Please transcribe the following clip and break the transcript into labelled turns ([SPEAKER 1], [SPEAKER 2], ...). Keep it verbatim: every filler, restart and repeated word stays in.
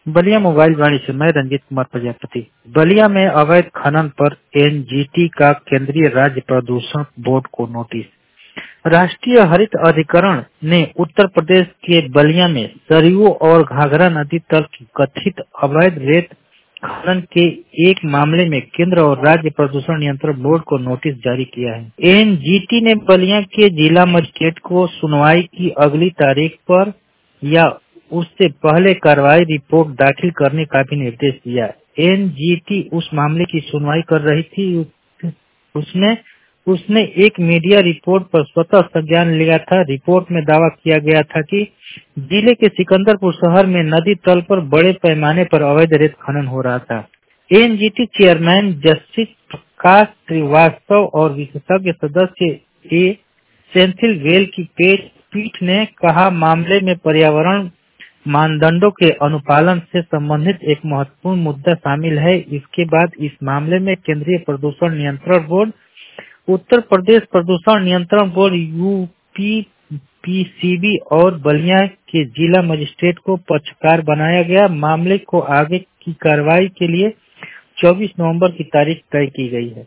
[SPEAKER 1] Ballia mobile वाणी से मैं रंजीत कुमार प्रजापति। बलिया में अवैध खनन पर एनजीटी का केंद्रीय राज्य प्रदूषण बोर्ड को नोटिस। राष्ट्रीय हरित अधिकरण ने उत्तर प्रदेश के बलिया में सरयू और घाघरा नदी तल की कथित अवैध रेत खनन के एक मामले में केंद्र और राज्य प्रदूषण नियंत्रण बोर्ड को नोटिस जारी किया है। एनजीटी ने बलिया के जिला मजिस्ट्रेट को सुनवाई की अगली तारीख पर या उससे पहले कार्रवाई रिपोर्ट दाखिल करने का भी निर्देश दिया। एनजीटी उस मामले की सुनवाई कर रही थी। उसमें उसने एक मीडिया रिपोर्ट पर स्वतः संज्ञान लिया था। रिपोर्ट में दावा किया गया था कि जिले के सिकंदरपुर शहर में नदी तल पर बड़े पैमाने पर अवैध रेत खनन हो रहा था। NGT chairman justice Prakash Srivastava और विशेषज्ञ सदस्य ए सेंथिल वेल की पीठ ने कहा, मामले में पर्यावरण मानदंडों के अनुपालन से संबंधित एक महत्वपूर्ण मुद्दा शामिल है। इसके बाद इस मामले में केंद्रीय प्रदूषण नियंत्रण बोर्ड, उत्तर प्रदेश प्रदूषण नियंत्रण बोर्ड यूपी पीसीबी और बलिया के जिला मजिस्ट्रेट को पक्षकार बनाया गया। मामले को आगे की कार्रवाई के लिए चौबीस नवंबर की तारीख तय की गई है।